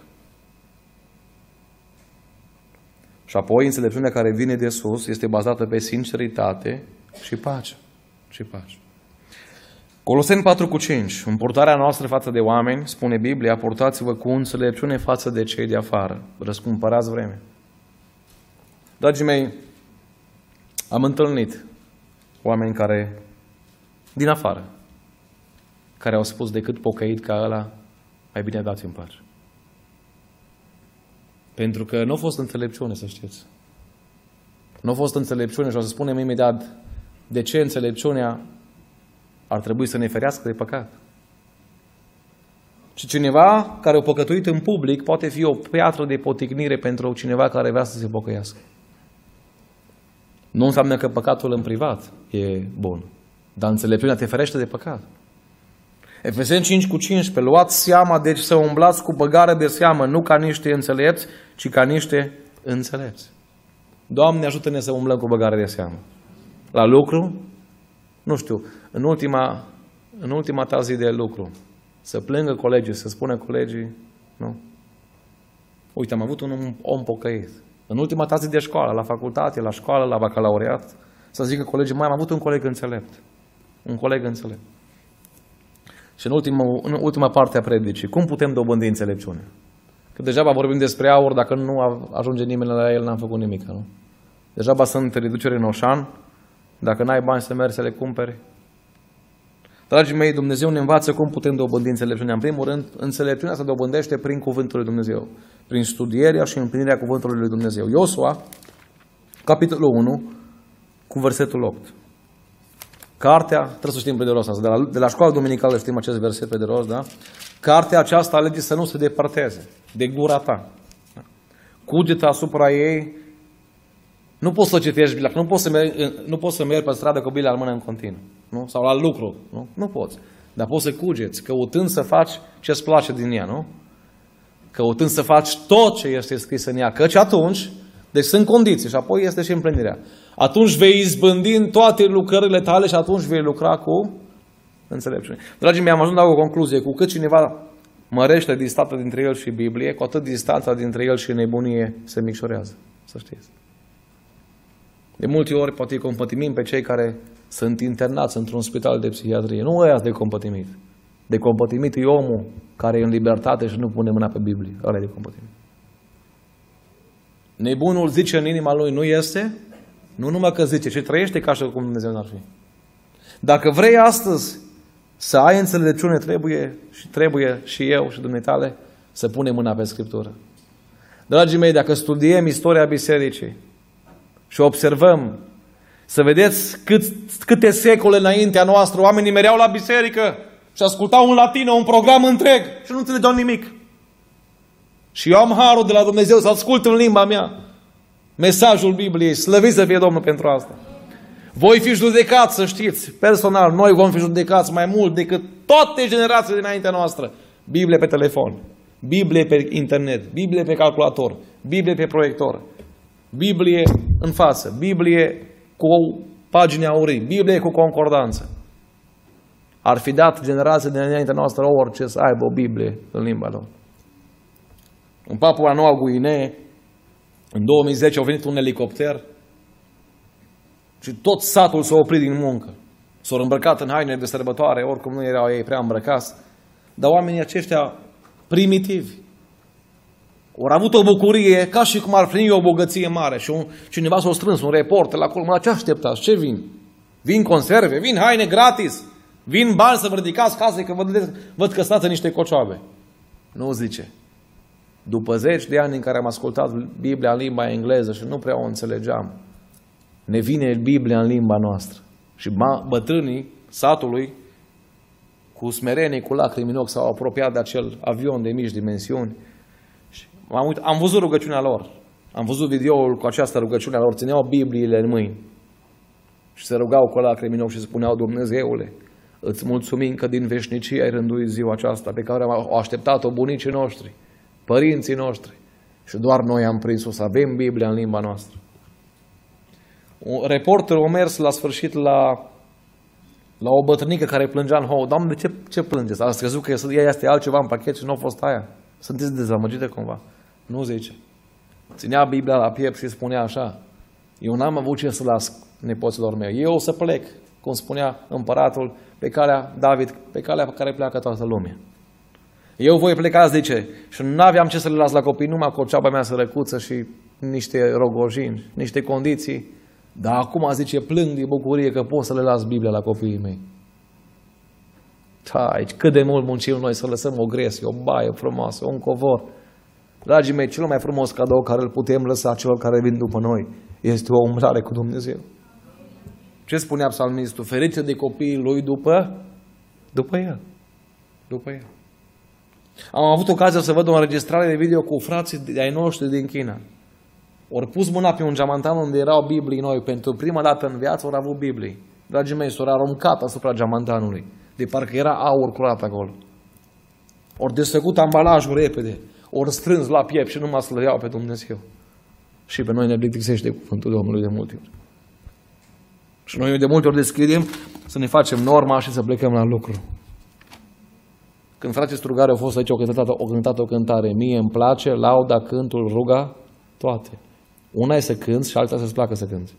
Și apoi înțelepciunea care vine de sus este bazată pe sinceritate și pace. Și pace. Coloseni patru cu cinci. În purtarea noastră față de oameni, spune Biblia, purtați-vă cu înțelepciune față de cei de afară. Răscumpărați vreme. Dragii mei, am întâlnit oameni care, din afară, care au spus decât pocăit ca ăla, mai bine dați în pace. Pentru că nu a fost înțelepciune, să știți. Nu a fost înțelepciune și o să spunem imediat de ce înțelepciunea ar trebui să ne ferească de păcat. Și cineva care a păcătuit în public poate fi o piatră de poticnire pentru cineva care vrea să se pocăiască. Nu înseamnă că păcatul în privat e bun, dar înțelepciunea te ferește de păcat. Efeseni cinci cu cincisprezece. Luați seama, deci să umblați cu băgare de seamă, nu ca niște înțelepți, ci ca niște înțelepți. Doamne, ajută-ne să umblăm cu băgare de seamă. La lucru, nu știu, în ultima, în ultima ta zi de lucru, să plângă colegii, să spună colegii, nu? Uite, am avut un om, om pocăit. În ultima ta zi de școală, la facultate, la școală, la bacalaureat, să zică colegii, mai am avut un coleg înțelept. Un coleg înțelept. Și în ultima, în ultima parte a predicii, cum putem dobândi înțelepciune? Că degeaba vorbim despre aur, dacă nu ajunge nimeni la el, n-am făcut nimic, nu? Degeaba sunt reduceri în oșan, dacă n-ai bani să mergi să le cumperi. Dragii mei, Dumnezeu ne învață cum putem dobândi înțelepciunea. În primul rând, înțelepciunea se dobândește prin cuvântul lui Dumnezeu, prin studierea și împlinirea cuvântului lui Dumnezeu. Iosua, capitolul unu, cu versetul opt. Cartea, trebuie să știm pe de rost asta, de la, de la școala duminicală știm acest verset pe de rost, da? Cartea aceasta alege să nu se depărteze de gura ta. Da? Cugetă asupra ei. Nu poți să citești Biblia, nu poți să mergi, nu poți să mergi pe stradă cu Biblia în mână în continuu, nu? Sau la lucru, nu? Nu poți. Dar poți să cugeți, căutând să faci ce îți place din ea, nu? Căutând să faci tot ce este scris în ea, căci atunci, deci sunt condiții și apoi este și împlinirea. Atunci vei izbândi în toate lucrările tale și atunci vei lucra cu înțelepciune. Dragii mei, am ajuns la o concluzie. Cu cât cineva mărește distanța dintre el și Biblie, cu atât distanța dintre el și nebunie se micșorează. Să știți. De multe ori poate îi compătimim pe cei care sunt internați într-un spital de psihiatrie. Nu ăia de compătimit. De compătimit e omul care e în libertate și nu pune mâna pe Biblie. Ăla e de compătimit. Nebunul zice în inima lui, nu este, nu numai că zice, ci trăiește ca și cum Dumnezeu n-ar fi. Dacă vrei astăzi să ai înțelepciune, trebuie și trebuie și eu și dumneitale să punem mâna pe Scriptură. Dragii mei, dacă studiem istoria bisericii și observăm, să vedeți cât, câte secole înaintea noastră oamenii mereau la biserică și ascultau în latină un program întreg și nu înțelegeau nimic. Și eu am harul de la Dumnezeu să ascult în limba mea mesajul Bibliei. Slăvit să fie Domnul pentru asta. Voi fi judecați, să știți, personal, noi vom fi judecați mai mult decât toate generațiile dinaintea noastră. Biblie pe telefon, Biblie pe internet, Biblie pe calculator, Biblie pe proiector, Biblie în față, Biblie cu pagini aurii, Biblie cu concordanță. Ar fi dat generația dinaintea noastră orice să aibă o Biblie în limba lor. În Papua Noua Guinee, în două mii zece, a venit un elicopter și tot satul s-a oprit din muncă. S-au îmbrăcat în haine de sărbătoare, oricum nu erau ei prea îmbrăcați. Dar oamenii aceștia primitivi au avut o bucurie ca și cum ar primi o bogăție mare. Și un, cineva s-a strâns, un reporter la acolo, mă, ce așteptați? Ce vin? Vin conserve? Vin haine gratis? Vin bani să vă ridicați case, că văd, văd că stați în niște cocioabe. Nu zice. După zeci de ani în care am ascultat Biblia în limba engleză și nu prea o înțelegeam, ne vine Biblia în limba noastră. Și bătrânii satului, cu smerenie, cu lacrimi în ochi, s-au apropiat de acel avion de mici dimensiuni. Și am, uit, am văzut rugăciunea lor. Am văzut videoul cu această rugăciune a lor. Țineau Bibliile în mâini. Și se rugau cu lacrimi în ochi și spuneau, Dumnezeule, îți mulțumim că din veșnicie ai rânduit ziua aceasta pe care au așteptat-o bunicii noștri, părinții noștri. Și doar noi am prins-o să avem Biblia în limba noastră. Un reporter a mers la sfârșit la, la o bătrânică care plângea în hou. Doamne, de ce, ce plângeți? Ați crezut că ea este altceva în pachet și nu a fost aia? Sunteți dezamăgite cumva? Nu zice. Ținea Biblia la piept și spunea așa, eu n-am avut ce să las nepoților mei. Eu o să plec, cum spunea împăratul, pe calea David, pe calea pe care pleacă toată lumea. Eu voi pleca, zice, și nu aveam ce să le las la copii, numai corceaba mea sărăcuță și niște rogojini, niște condiții. Dar acum, zice, plâng de bucurie că pot să le las Biblia la copiii mei. Aici, cât de mult muncim noi să lăsăm o gresie, o baie frumoasă, un covor. Dragii mei, cel mai frumos cadou care îl putem lăsa celor care vin după noi este o umblare cu Dumnezeu. Ce spunea psalmistul? Ferice de copiii lui după, după el. După el. Am avut ocazia să văd o înregistrare de video cu frații de ai noștri din China. Ori pus mâna pe un geamantan unde erau Biblii noi. Pentru prima dată în viață au avut Biblii. Dragii mei, s-au aruncat asupra geamantanului. De parcă era aur curat acolo. Ori desfăcut ambalajul repede. Ori strâns la piept și nu mă slăveau pe Dumnezeu. Și pe noi ne plictisește cuvântul Domnului de multe ori. Și noi de multe ori deschidem să ne facem norma și să plecăm la lucru. Când frații Strugari au fost aici, au cântat, au cântat o cântare. Mie îmi place, lauda, cântul, ruga, toate. Una e să cânți și alta să-ți placă să cânți.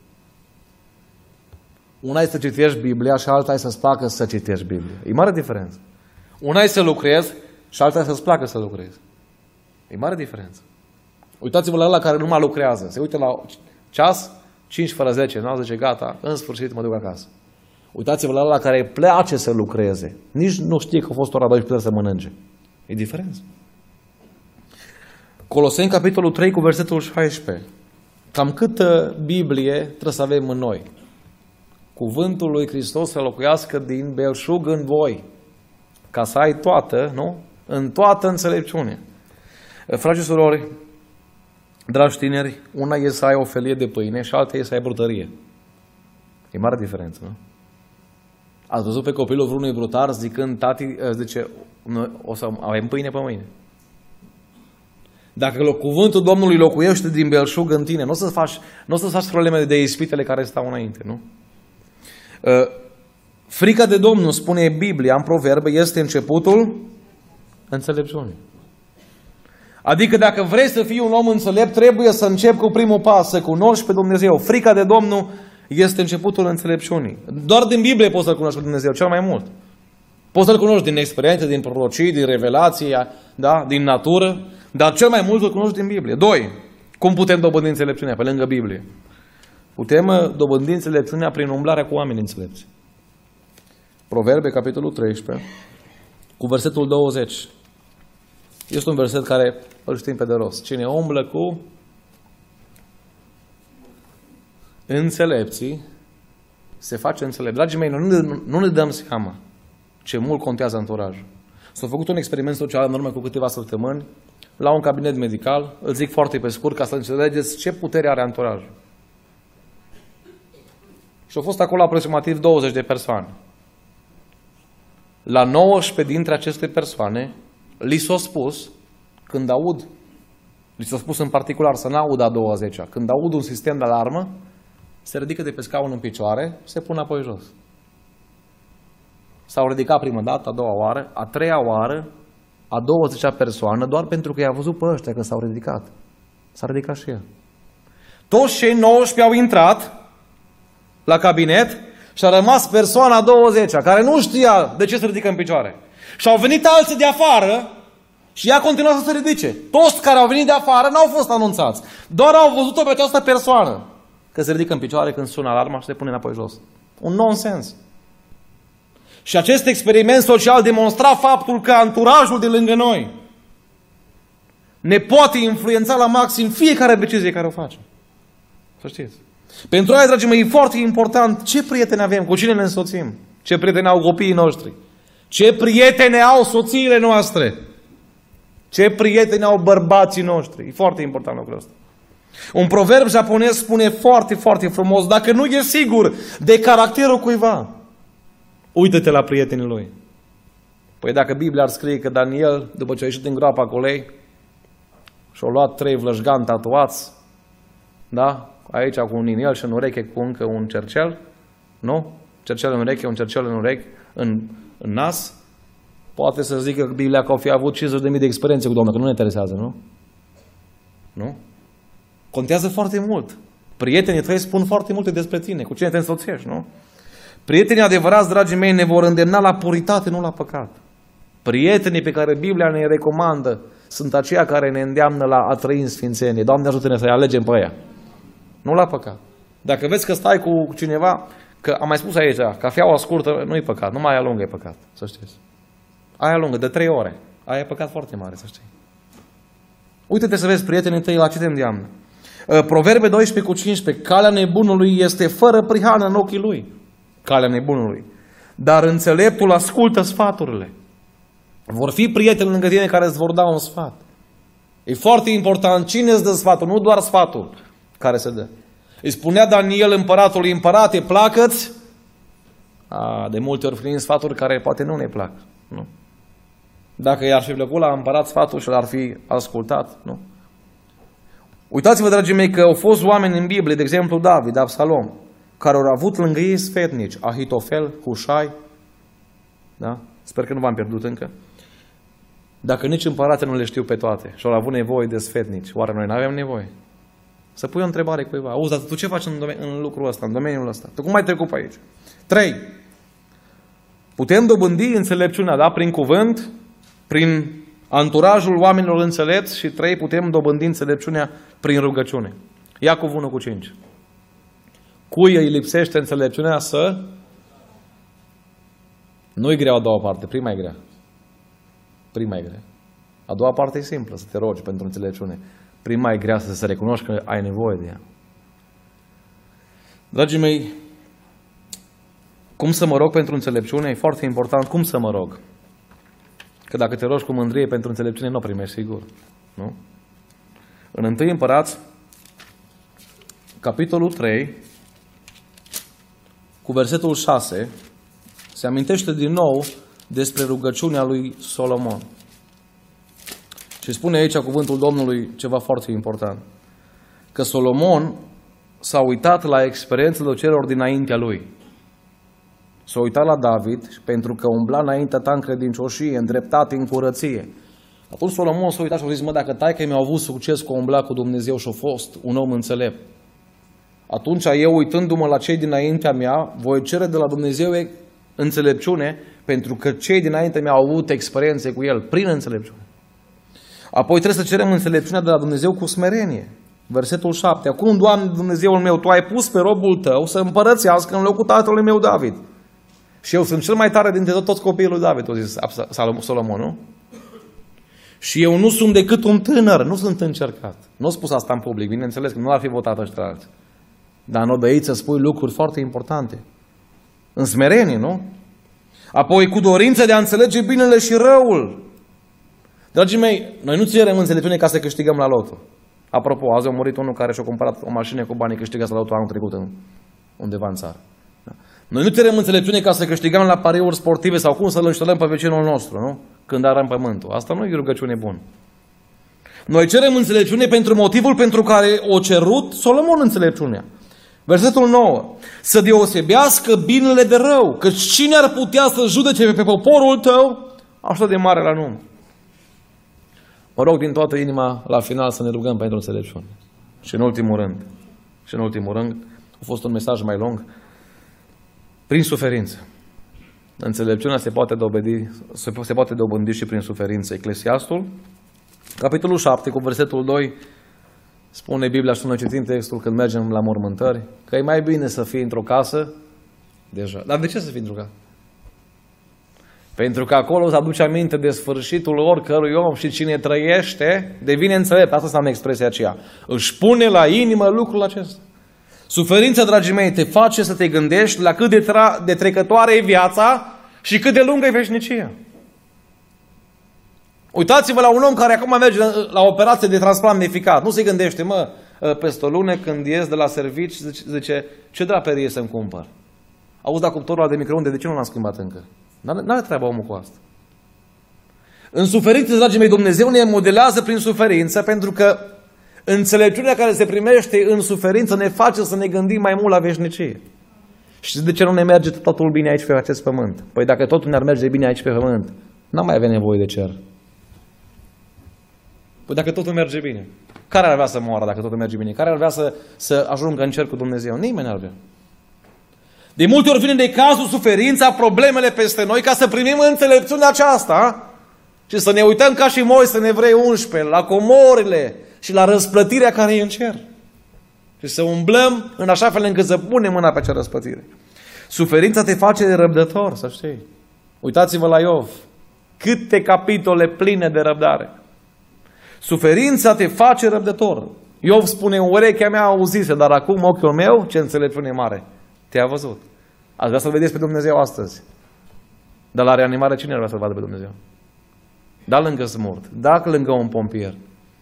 Una e să citești Biblia și alta e să-ți placă să citești Biblia. E mare diferență. Una e să lucrezi și alta e să-ți placă să lucrezi. E mare diferență. Uitați-vă la ăla care nu mai lucrează. Se uită la ceas, cinci fără zece, nu zice gata, în sfârșit mă duc acasă. Uitați-vă la ăla care îi place să lucreze. Nici nu știe că a fost ora doisprezece să mănânce. E diferență. Coloseni, capitolul trei, cu versetul șaisprezece. Cam câtă Biblie trebuie să avem în noi? Cuvântul lui Hristos să locuiască din belșug în voi. Ca să ai toată, nu? În toată înțelepciune. Frați și surori, dragi tineri, una e să ai o felie de pâine și alta e să ai brutărie. E mare diferență, nu? Ați văzut pe copilul vreunui brutar zicând, tati, zice, o să avem pâine pe mâine. Dacă cuvântul Domnului locuiește din belșug în tine, nu o să-ți faci, nu o să-ți faci probleme de ispitele care stau înainte, nu? Frica de Domnul, spune Biblia în Proverbe, este începutul înțelepciunii. Adică dacă vrei să fii un om înțelept, trebuie să începi cu primul pas, să cunoști pe Dumnezeu. Frica de Domnul este începutul înțelepciunii. Doar din Biblie poți să-L cunoști pe Dumnezeu, cel mai mult. Poți să-L cunoști din experiențe, din prorocii, din revelații, da? Din natură, dar cel mai mult îl cunoști din Biblie. Doi, cum putem dobândi înțelepciunea pe lângă Biblie? Putem dobândi înțelepciunea prin umblarea cu oameni înțelepți. Proverbe, capitolul treisprezece, cu versetul douăzeci. Este un verset care îl știm pe de rost. Cine umblă cu înțelepții se face înțelept. Dragii mei, nu ne, nu ne dăm seama ce mult contează anturajul. S-a făcut un experiment social în urmă cu câteva săptămâni la un cabinet medical. Îl zic foarte pe scurt ca să înțelegeți ce putere are anturajul. Și au fost acolo aproximativ douăzeci de persoane. La nouăsprezece dintre aceste persoane li s-a spus, când aud, li s-a spus în particular să n-aud a douăzecea, când aud un sistem de alarmă, se ridică de pe scaun în picioare, se pun apoi jos. S-au ridicat prima dată, a doua oară, a treia oară, a douăzecea persoană, doar pentru că i-a văzut pe ăștia că s-au ridicat. S-a ridicat și el. Toți cei nouăsprezece au intrat la cabinet și a rămas persoana a douăzecea, care nu știa de ce se ridică în picioare. Și au venit alții de afară și ea continua să se ridice. Toți care au venit de afară n-au fost anunțați. Doar au văzut-o pe această persoană că se ridică în picioare când sună alarma și se pune înapoi jos. Un nonsens. Și acest experiment social demonstra faptul că anturajul de lângă noi ne poate influența la maxim fiecare decizie care o facem. Să știți. Pentru aia, dragii mei, e foarte important ce prieteni avem, cu cine ne însoțim, ce prieteni au copiii noștri, ce prieteni au soțiile noastre, ce prieteni au bărbații noștri. E foarte important lucrul ăsta. Un proverb japonez spune foarte, foarte frumos, dacă nu e sigur de caracterul cuiva, uită-te la prietenii lui. Păi dacă Biblia ar scrie că Daniel, după ce a ieșit din groapa cu lei, și-a luat trei vlășgani tatuați, da? Aici cu un inel și în ureche cu încă un cercel, nu? Cercel în ureche, un cercel în ureche, în, în nas, poate să zică Biblia că au fi avut cincizeci de mii de experiențe cu Domnul, că nu ne interesează, nu? Nu? Contează foarte mult. Prietenii tăi spun foarte multe despre tine, cu cine te însoțești, nu? Prietenii adevărați, dragii mei, ne vor îndemna la puritate, nu la păcat. Prietenii pe care Biblia ne recomandă sunt aceia care ne îndeamnă la a trăi în sfințenie. Doamne, ajută-ne să-i alegem pe ea. Nu la păcat. Dacă vezi că stai cu cineva, că am mai spus aici, cafeaua scurtă nu e păcat, numai aia lungă e păcat, să știți. Aia lungă, de trei ore. Aia e păcat foarte mare, să știi. Uite-te să vezi prietenii tăi la ce te îndeamnă. Proverbe doisprezece cu cincisprezece. Calea nebunului este fără prihană în ochii lui. Calea nebunului. Dar înțeleptul ascultă sfaturile. Vor fi prieteni lângă tine care îți vor da un sfat. E foarte important cine îți dă sfatul, nu doar sfatul care se dă. Îi spunea Daniel împăratului, împărate, placă-ți? A, de multe ori prin sfaturi care poate nu ne plac. Nu? Dacă i-ar fi plăcut la împărat sfatul și l-ar fi ascultat, nu? Uitați-vă, dragii mei, că au fost oameni în Biblie, de exemplu David, Absalom, care au avut lângă ei sfetnici, Ahitofel, Hușai, da? Sper că nu v-am pierdut încă. Dacă nici împăratele nu le știu pe toate și au avut nevoie de sfetnici, oare noi nu avem nevoie? Să pui o întrebare cuiva. Auzi, dar tu ce faci în, în lucrul ăsta, în domeniul ăsta? Tu cum ai trecut pe aici? Trei. Putem dobândi înțelepciunea, da? Prin cuvânt, prin anturajul oamenilor înțelepți și trei, putem dobândi înțelepciunea prin rugăciune. Iacov unu cu cinci. Cui îi lipsește înțelepciunea să... Nu-i grea a doua parte, prima e grea. Prima e grea. A doua parte e simplă, să te rogi pentru înțelepciune. Prima e grea să se recunoști că ai nevoie de ea. Dragii mei, cum să mă rog pentru înțelepciune? E foarte important cum să mă rog. Că dacă te rogi cu mândrie pentru înțelepciune, nu o primești sigur. Nu? În întâi Împărați, capitolul trei, cu versetul șase, se amintește din nou despre rugăciunea lui Solomon. Și spune aici cuvântul Domnului ceva foarte important. Că Solomon s-a uitat la experiențele celor dinaintea lui. S-a uitat la David pentru că umbla înaintea ta în credincioșie, în dreptate, în curăție. Atunci Solomon s-a uitat și a zis, mă, dacă taică mi-a avut succes cu umbla cu Dumnezeu și a fost un om înțelept, atunci eu, uitându-mă la cei dinaintea mea, voi cere de la Dumnezeu înțelepciune Pentru că cei dinainte mi-au avut experiențe cu El, prin înțelepciune. Apoi trebuie să cerem înțelepciunea de la Dumnezeu cu smerenie. Versetul șapte. Acum, Doamne Dumnezeul meu, Tu ai pus pe robul Tău să împărățească în locul tatălui meu David. Și eu sunt cel mai tare dintre toți copiii lui David, a zis Solomon, nu? Și eu nu sunt decât un tânăr, nu sunt încercat. Nu a spus asta în public, bineînțeles că nu ar fi votat ăștia alții. Dar nu dăiți să spui lucruri foarte importante. În smerenie, nu? Apoi cu dorință de a înțelege binele și răul. Dragii mei, noi nu cerem înțelepciune ca să câștigăm la loto. Apropo, azi a murit unul care și-a cumpărat o mașină cu banii câștigați la loto anul trecut în, undeva în țară. Da. Noi nu cerem înțelepciune ca să câștigăm la pariuri sportive sau cum să-l înșelăm pe vecinul nostru, nu? Când arăm pământul. Asta nu e rugăciune bună. Noi cerem înțelepciune pentru motivul pentru care o cerut Solomon înțelepciunea. Versetul nouă. Să deosebească binele de rău, că cine ar putea să judece pe poporul tău așa de mare la nume. Mă rog din toată inima la final să ne rugăm pentru înțelepciune. Și în ultimul rând, și în ultimul rând, a fost un mesaj mai lung, prin suferință. Înțelepciunea se poate dobândi, se poate dobândi și prin suferință. Eclesiastul, capitolul șapte, cu versetul doi, spune Biblia, și noi citim textul când mergem la mormântări, că e mai bine să fii într-o casă deja. Dar de ce să fii într-o casă? Pentru că acolo îți aduce aminte de sfârșitul oricărui om și cine trăiește devine înțelept. Asta înseamnă expresia aceea. Își pune la inimă lucrul acesta. Suferința, dragii mei, te face să te gândești la cât de, de trecătoare e viața și cât de lungă e veșnicia. Uitați-vă la un om care acum merge la operație de transplant neficat. Nu se gândește, mă, peste o lună când ies de la servici, zice, zice ce draperie să-mi cumpăr? Auzi, dar cuptorul de microunde, de ce nu l-am schimbat încă? N-are treaba omul cu asta. În suferință, dragii mei, Dumnezeu ne modelează prin suferință, pentru că înțelepciunea care se primește în suferință ne face să ne gândim mai mult la veșnicie. Și de ce nu ne merge totul bine aici pe acest pământ? Păi dacă totul ne-ar merge bine aici pe pământ, n-am mai avea nevoie de cer. Păi dacă totul merge bine, care ar vrea să moară dacă totul merge bine? Care ar vrea să, să ajungă în cer cu Dumnezeu? Nimeni n-ar vrea. De multe ori vine de cazul suferința, problemele peste noi, ca să primim înțelepciunea aceasta și să ne uităm ca și Moise în Evrei unsprezece, la comorile și la răsplătirea care e în cer. Și să umblăm în așa fel încât să punem mâna pe acea răsplătire. Suferința te face răbdător, să știi. Uitați-vă la Iov. Câte capitole pline de răbdare. Suferința te face răbdător. Iov spune, urechea mea auzise, dar acum ochiul meu, ce înțelepciune mare, te-a văzut. Ați vrea să-L vedeți pe Dumnezeu astăzi. Dar la reanimare cine ar vrea să-L vadă pe Dumnezeu? Da lângă smurt, da lângă un pompier.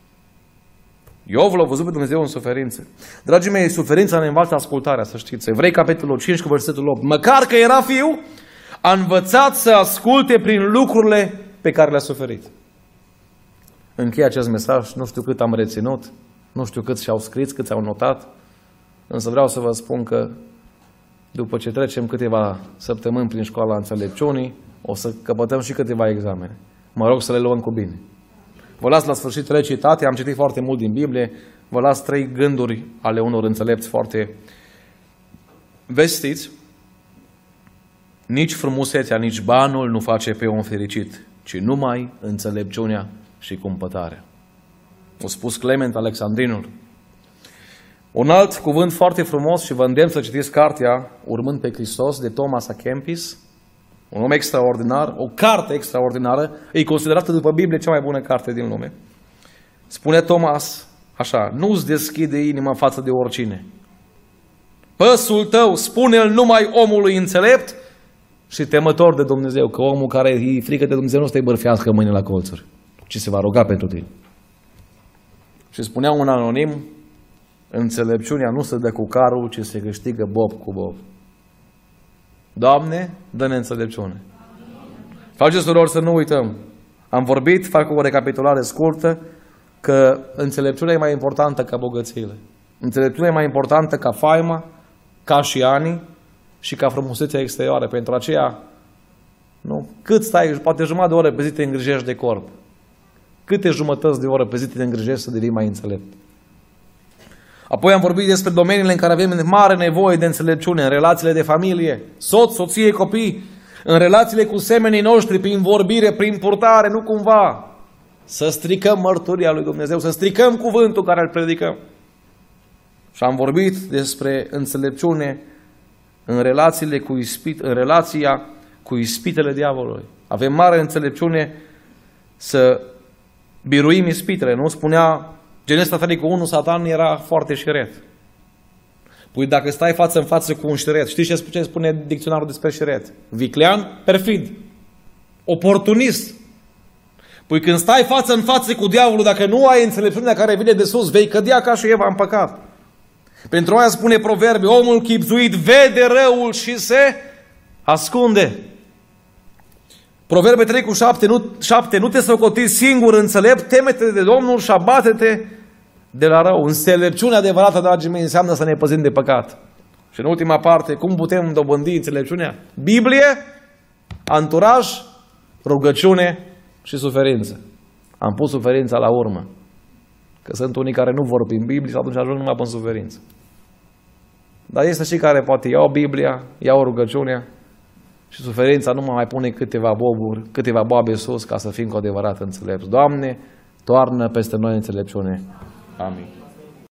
Iov l-a văzut pe Dumnezeu în suferință. Dragii mei, suferința ne învață ascultarea, să știți. Evrei, capitolul cinci, cu versetul opt. Măcar că era fiu, a învățat să asculte prin lucrurile pe care le-a suferit. Încheie acest mesaj, nu știu cât am reținut, nu știu cât și-au scris, cât s-au notat, însă vreau să vă spun că după ce trecem câteva săptămâni prin școala înțelepciunii, o să căpătăm și câteva examene. Mă rog să le luăm cu bine. Vă las la sfârșit trei citate, am citit foarte mult din Biblie, vă las trei gânduri ale unor înțelepți foarte vestiți. Nici frumusețea, nici banul nu face pe om fericit, ci numai înțelepciunea și cumpătarea. O spus Clement Alexandrinul. Un alt cuvânt foarte frumos și vă îndemn să citiți cartea Urmând pe Hristos de Thomas à Kempis, un om extraordinar, o carte extraordinară, e considerată după Biblie cea mai bună carte din lume. Spune Thomas așa, nu-ți deschide inima față de oricine. Păsul tău spune-l numai omului înțelept și temător de Dumnezeu, că omul care e frică de Dumnezeu nu stă-i bărfească mâine la colțuri, ci se va ruga pentru tine. Și spunea un anonim, înțelepciunea nu se dă cu carul, ci se câștigă bob cu bob. Doamne, dă-ne înțelepciune. Faceți, surori, să nu uităm. Am vorbit, fac o recapitulare scurtă, că înțelepciunea e mai importantă ca bogățiile. Înțelepciunea e mai importantă ca faima, ca și anii și ca frumusețea exterioară. Pentru aceea, nu? Cât stai, poate jumătate de oră pe zi te îngrijești de corp. Câte jumătăți de oră pe zi te îngrijești să devii mai înțelept. Apoi am vorbit despre domeniile în care avem mare nevoie de înțelepciune, în relațiile de familie, soț, soție, copii. în relațiile cu semenii noștri, prin vorbire, prin purtare, nu cumva să stricăm mărturia lui Dumnezeu, să stricăm cuvântul care îl predicăm. Și am vorbit despre înțelepciune în relațiile cu ispit, în relația cu ispitele diavolului. Avem mare înțelepciune să biruim ispitele. Nu spunea Genesa trei cu unu, Satan era foarte șiret. Păi dacă stai față în față cu un șiret, știți ce spune dicționarul despre șiret? Viclean, perfid, oportunist. Păi când stai față în față cu diavolul, dacă nu ai înțelepciunea care vine de sus, vei cădea ca și Eva în păcat. Pentru aia spune Proverbe, omul chibzuit vede răul și se ascunde. Proverbe trei cu șapte, nu, șapte, nu te socoti singur înțelept, teme-te de Domnul și abate-te de la rău. Înțelepciunea adevărată, dragii mei, înseamnă să ne păzim de păcat. Și în ultima parte, cum putem dobândi înțelepciunea? Biblie, anturaj, rugăciune și suferință. Am pus suferința la urmă. Că sunt unii care nu vor prin Biblie și atunci ajung numai pe suferință. Dar este și care poate iau Biblia, iau rugăciunea și suferința nu mai pune câteva boburi, câteva boabe sus ca să fim cu adevărat înțelepți. Doamne, toarnă peste noi înțelepciune. Amin.